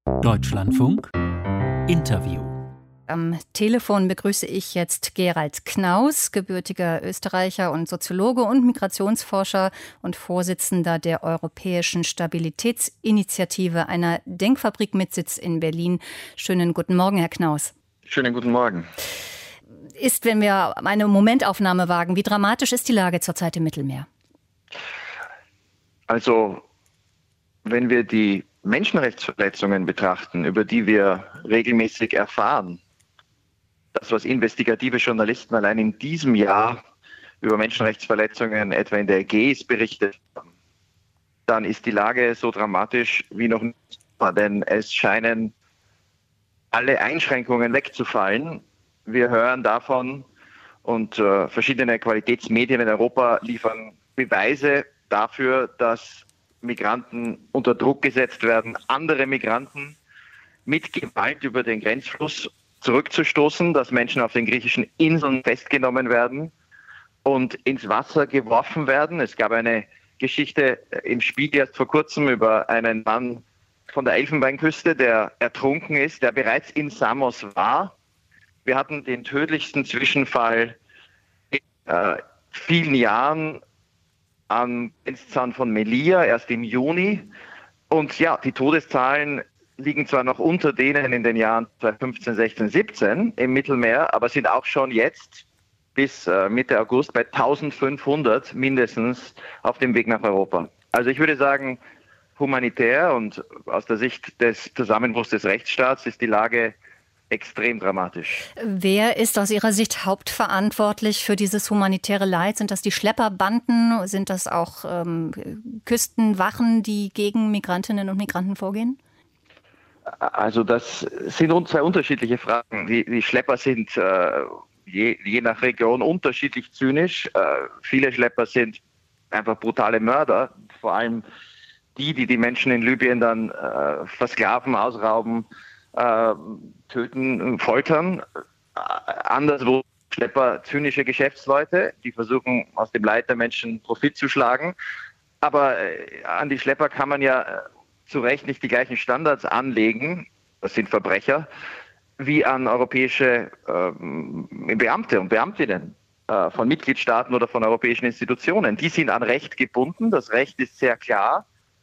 Deutschlandfunk Interview. Am Telefon begrüße ich jetzt Gerald Knaus, gebürtiger Österreicher und Soziologe und Migrationsforscher und Vorsitzender der Europäischen Stabilitätsinitiative, einer Denkfabrik mit Sitz in Berlin. Schönen guten Morgen, Herr Knaus. Schönen guten Morgen. Ist, wenn wir eine Momentaufnahme wagen, wie dramatisch ist die Lage zurzeit im Mittelmeer? Also, wenn wir die Menschenrechtsverletzungen betrachten, über die wir regelmäßig erfahren, das, was investigative Journalisten allein in diesem Jahr über Menschenrechtsverletzungen etwa in der Ägäis berichtet haben, dann ist die Lage so dramatisch wie noch nie, denn es scheinen alle Einschränkungen wegzufallen. Wir hören davon und verschiedene Qualitätsmedien in Europa liefern Beweise dafür, dass Migranten unter Druck gesetzt werden, andere Migranten mit Gewalt über den Grenzfluss zurückzustoßen, dass Menschen auf den griechischen Inseln festgenommen werden und ins Wasser geworfen werden. Es gab eine Geschichte im Spiegel erst vor kurzem über einen Mann von der Elfenbeinküste, der ertrunken ist, der bereits in Samos war. Wir hatten den tödlichsten Zwischenfall in vielen Jahren am Grenzzaun von Melilla, erst im Juni. Und ja, die Todeszahlen liegen zwar noch unter denen in den Jahren 2015, 16, 17 im Mittelmeer, aber sind auch schon jetzt bis Mitte August bei 1500 mindestens auf dem Weg nach Europa. Also ich würde sagen, humanitär und aus der Sicht des Zusammenbruchs des Rechtsstaats ist die Lage extrem dramatisch. Wer ist aus Ihrer Sicht hauptverantwortlich für dieses humanitäre Leid? Sind das die Schlepperbanden? Sind das auch Küstenwachen, die gegen Migrantinnen und Migranten vorgehen? Also das sind zwei unterschiedliche Fragen. Die Schlepper sind je nach Region unterschiedlich zynisch. Viele Schlepper sind einfach brutale Mörder, vor allem die Menschen in Libyen dann versklaven, ausrauben, töten, foltern. Anderswo Schlepper zynische Geschäftsleute, die versuchen, aus dem Leid der Menschen Profit zu schlagen. Aber an die Schlepper kann man ja zu Recht nicht die gleichen Standards anlegen, das sind Verbrecher, wie an europäische Beamte und Beamtinnen von Mitgliedstaaten oder von europäischen Institutionen. Die sind an Recht gebunden, das Recht ist sehr klar.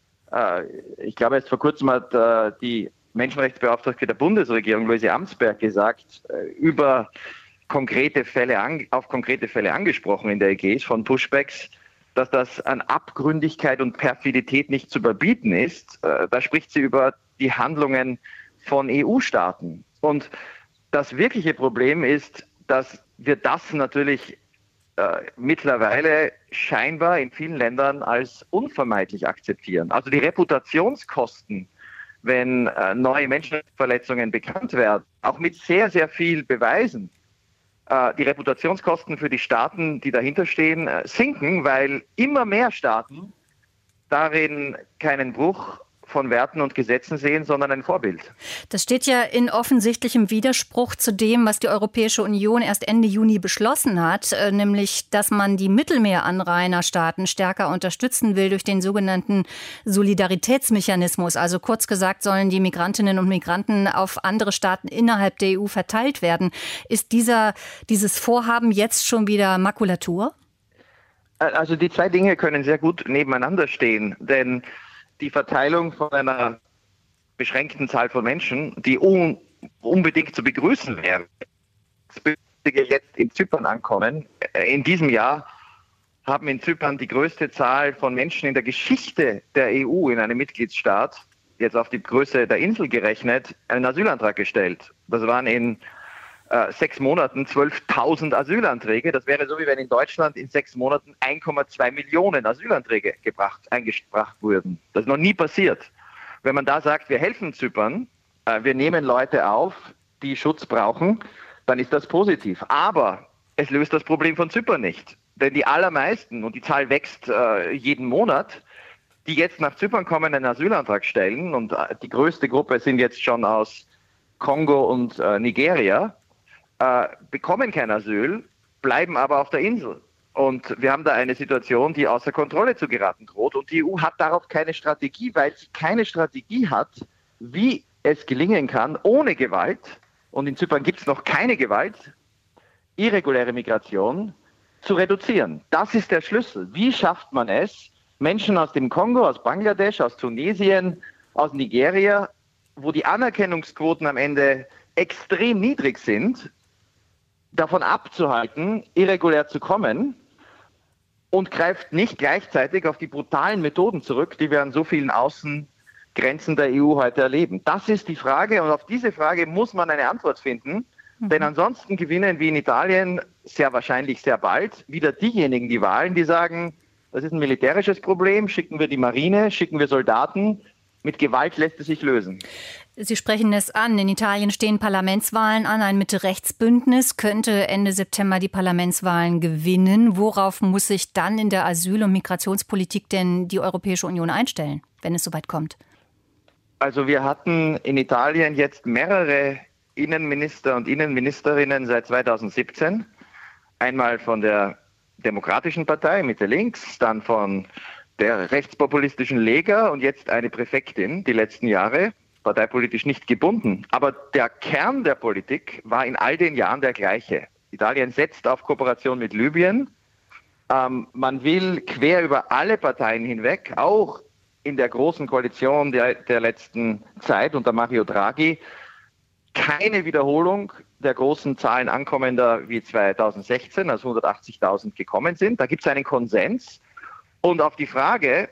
Ich glaube, erst vor kurzem hat die Menschenrechtsbeauftragte der Bundesregierung, Luise Amsberg, gesagt, auf konkrete Fälle angesprochen in der Ägäis von Pushbacks, dass das an Abgründigkeit und Perfidität nicht zu überbieten ist. Da spricht sie über die Handlungen von EU-Staaten. Und das wirkliche Problem ist, dass wir das natürlich mittlerweile scheinbar in vielen Ländern als unvermeidlich akzeptieren. Also die Reputationskosten, wenn neue Menschenrechtsverletzungen bekannt werden, auch mit sehr, sehr viel Beweisen, die Reputationskosten für die Staaten, die dahinter stehen, sinken, weil immer mehr Staaten darin keinen Bruch von Werten und Gesetzen sehen, sondern ein Vorbild. Das steht ja in offensichtlichem Widerspruch zu dem, was die Europäische Union erst Ende Juni beschlossen hat, nämlich, dass man die Mittelmeeranrainerstaaten stärker unterstützen will durch den sogenannten Solidaritätsmechanismus. Also kurz gesagt, sollen die Migrantinnen und Migranten auf andere Staaten innerhalb der EU verteilt werden. Ist dieses Vorhaben jetzt schon wieder Makulatur? Also die zwei Dinge können sehr gut nebeneinander stehen, denn die Verteilung von einer beschränkten Zahl von Menschen, die unbedingt zu begrüßen wäre, jetzt in Zypern ankommen. In diesem Jahr haben in Zypern die größte Zahl von Menschen in der Geschichte der EU in einem Mitgliedsstaat, jetzt auf die Größe der Insel gerechnet, einen Asylantrag gestellt. Das waren in 6 Monaten 12.000 Asylanträge. Das wäre so, wie wenn in Deutschland in 6 Monaten 1,2 Millionen Asylanträge eingebracht wurden. Das ist noch nie passiert. Wenn man da sagt, wir helfen Zypern, wir nehmen Leute auf, die Schutz brauchen, dann ist das positiv. Aber es löst das Problem von Zypern nicht. Denn die allermeisten, und die Zahl wächst jeden Monat, die jetzt nach Zypern kommen, einen Asylantrag stellen, und die größte Gruppe sind jetzt schon aus Kongo und Nigeria, bekommen kein Asyl, bleiben aber auf der Insel. Und wir haben da eine Situation, die außer Kontrolle zu geraten droht. Und die EU hat darauf keine Strategie, weil sie keine Strategie hat, wie es gelingen kann, ohne Gewalt, und in Zypern gibt es noch keine Gewalt, irreguläre Migration zu reduzieren. Das ist der Schlüssel. Wie schafft man es, Menschen aus dem Kongo, aus Bangladesch, aus Tunesien, aus Nigeria, wo die Anerkennungsquoten am Ende extrem niedrig sind, davon abzuhalten, irregulär zu kommen, und greift nicht gleichzeitig auf die brutalen Methoden zurück, die wir an so vielen Außengrenzen der EU heute erleben. Das ist die Frage, und auf diese Frage muss man eine Antwort finden, denn ansonsten gewinnen wie in Italien sehr wahrscheinlich sehr bald wieder diejenigen die Wahlen, die sagen, das ist ein militärisches Problem, schicken wir die Marine, schicken wir Soldaten, mit Gewalt lässt es sich lösen. Sie sprechen es an. In Italien stehen Parlamentswahlen an. Ein Mitte-Rechts-Bündnis könnte Ende September die Parlamentswahlen gewinnen. Worauf muss sich dann in der Asyl- und Migrationspolitik denn die Europäische Union einstellen, wenn es soweit kommt? Also wir hatten in Italien jetzt mehrere Innenminister und Innenministerinnen seit 2017. Einmal von der Demokratischen Partei, Mitte links, dann von der rechtspopulistischen Lega und jetzt eine Präfektin die letzten Jahre. Parteipolitisch nicht gebunden. Aber der Kern der Politik war in all den Jahren der gleiche. Italien setzt auf Kooperation mit Libyen. Man will quer über alle Parteien hinweg, auch in der großen Koalition der letzten Zeit unter Mario Draghi, keine Wiederholung der großen Zahlen Ankommender wie 2016, als 180.000 gekommen sind. Da gibt es einen Konsens. Und auf die Frage,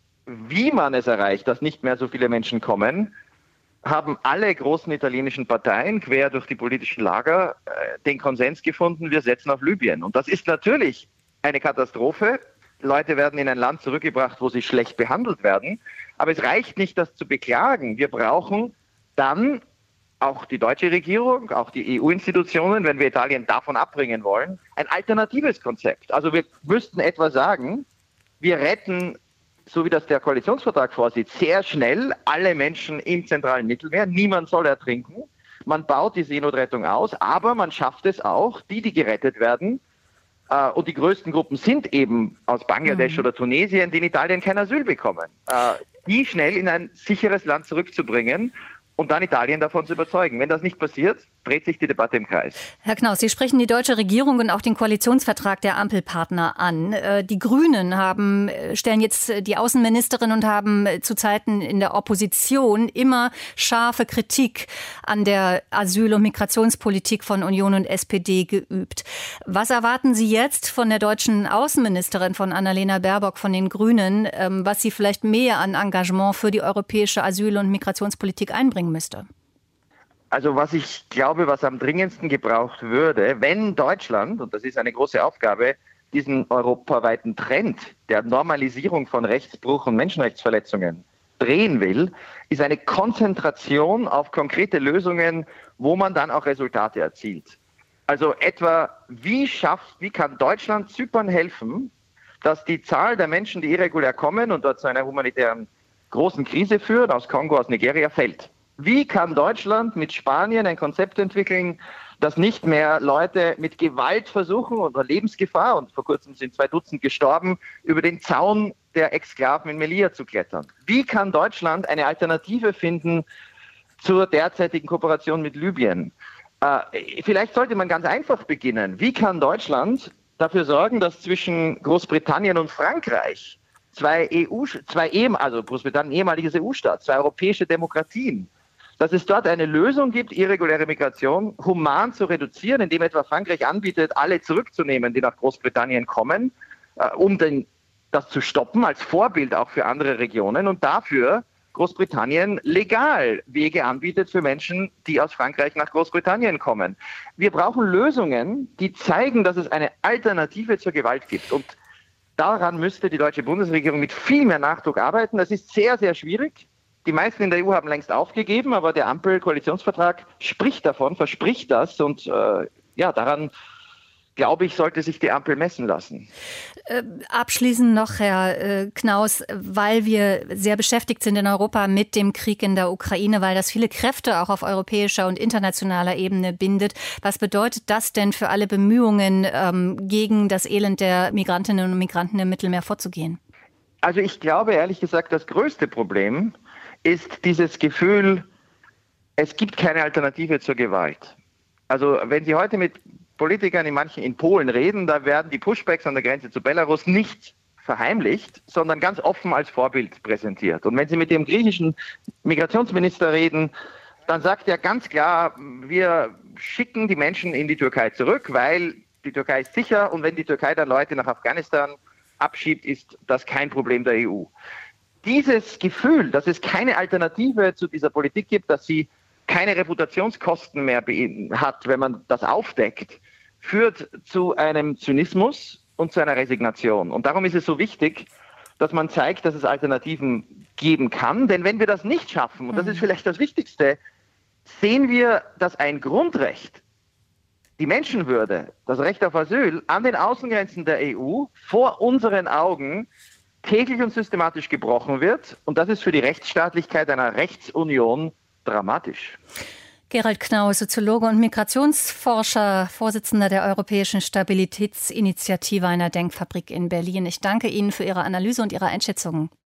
wie man es erreicht, dass nicht mehr so viele Menschen kommen, haben alle großen italienischen Parteien quer durch die politischen Lager den Konsens gefunden, wir setzen auf Libyen. Und das ist natürlich eine Katastrophe. Leute werden in ein Land zurückgebracht, wo sie schlecht behandelt werden. Aber es reicht nicht, das zu beklagen. Wir brauchen dann auch die deutsche Regierung, auch die EU-Institutionen, wenn wir Italien davon abbringen wollen, ein alternatives Konzept. Also wir müssten etwa sagen, wir retten, so wie das der Koalitionsvertrag vorsieht, sehr schnell alle Menschen im zentralen Mittelmeer. Niemand soll ertrinken. Man baut die Seenotrettung aus, aber man schafft es auch, die gerettet werden. Und die größten Gruppen sind eben aus Bangladesch oder Tunesien, die in Italien kein Asyl bekommen. Die schnell in ein sicheres Land zurückzubringen und dann Italien davon zu überzeugen. Wenn das nicht passiert, dreht sich die Debatte im Kreis. Herr Knaus, Sie sprechen die deutsche Regierung und auch den Koalitionsvertrag der Ampelpartner an. Die Grünen stellen jetzt die Außenministerin und haben zu Zeiten in der Opposition immer scharfe Kritik an der Asyl- und Migrationspolitik von Union und SPD geübt. Was erwarten Sie jetzt von der deutschen Außenministerin, von Annalena Baerbock von den Grünen, was sie vielleicht mehr an Engagement für die europäische Asyl- und Migrationspolitik einbringen müsste? Also was ich glaube, was am dringendsten gebraucht würde, wenn Deutschland, und das ist eine große Aufgabe, diesen europaweiten Trend der Normalisierung von Rechtsbruch und Menschenrechtsverletzungen drehen will, ist eine Konzentration auf konkrete Lösungen, wo man dann auch Resultate erzielt. Also etwa, wie kann Deutschland Zypern helfen, dass die Zahl der Menschen, die irregulär kommen und dort zu einer humanitären großen Krise führt, aus Kongo, aus Nigeria, fällt? Wie kann Deutschland mit Spanien ein Konzept entwickeln, dass nicht mehr Leute mit Gewalt versuchen unter Lebensgefahr, und vor kurzem sind 2 Dutzend gestorben, über den Zaun der Exklaven in Melilla zu klettern? Wie kann Deutschland eine Alternative finden zur derzeitigen Kooperation mit Libyen? Vielleicht sollte man ganz einfach beginnen. Wie kann Deutschland dafür sorgen, dass zwischen Großbritannien und Frankreich Großbritannien, ehemaliges EU-Staat, 2 europäische Demokratien, dass es dort eine Lösung gibt, irreguläre Migration human zu reduzieren, indem etwa Frankreich anbietet, alle zurückzunehmen, die nach Großbritannien kommen, um das zu stoppen, als Vorbild auch für andere Regionen, und dafür Großbritannien legal Wege anbietet für Menschen, die aus Frankreich nach Großbritannien kommen. Wir brauchen Lösungen, die zeigen, dass es eine Alternative zur Gewalt gibt. Und daran müsste die deutsche Bundesregierung mit viel mehr Nachdruck arbeiten. Das ist sehr, sehr schwierig. Die meisten in der EU haben längst aufgegeben, aber der Ampel-Koalitionsvertrag spricht davon, verspricht das. Und daran, glaube ich, sollte sich die Ampel messen lassen. Abschließend noch, Herr Knaus, weil wir sehr beschäftigt sind in Europa mit dem Krieg in der Ukraine, weil das viele Kräfte auch auf europäischer und internationaler Ebene bindet. Was bedeutet das denn für alle Bemühungen, gegen das Elend der Migrantinnen und Migranten im Mittelmeer vorzugehen? Also ich glaube, ehrlich gesagt, das größte Problem ist dieses Gefühl, Es gibt keine Alternative zur Gewalt. Also wenn Sie heute mit Politikern in Polen reden, da werden die Pushbacks an der Grenze zu Belarus nicht verheimlicht, sondern ganz offen als Vorbild präsentiert. Und wenn Sie mit dem griechischen Migrationsminister reden, dann sagt er ganz klar, wir schicken die Menschen in die Türkei zurück, weil die Türkei ist sicher und wenn die Türkei dann Leute nach Afghanistan abschiebt, ist das kein Problem der EU. Dieses Gefühl, dass es keine Alternative zu dieser Politik gibt, dass sie keine Reputationskosten mehr hat, wenn man das aufdeckt, führt zu einem Zynismus und zu einer Resignation. Und darum ist es so wichtig, dass man zeigt, dass es Alternativen geben kann. Denn wenn wir das nicht schaffen, und das ist vielleicht das Wichtigste, sehen wir, dass ein Grundrecht, die Menschenwürde, das Recht auf Asyl an den Außengrenzen der EU vor unseren Augen täglich und systematisch gebrochen wird. Und das ist für die Rechtsstaatlichkeit einer Rechtsunion dramatisch. Gerald Knaue, Soziologe und Migrationsforscher, Vorsitzender der Europäischen Stabilitätsinitiative, einer Denkfabrik in Berlin. Ich danke Ihnen für Ihre Analyse und Ihre Einschätzungen.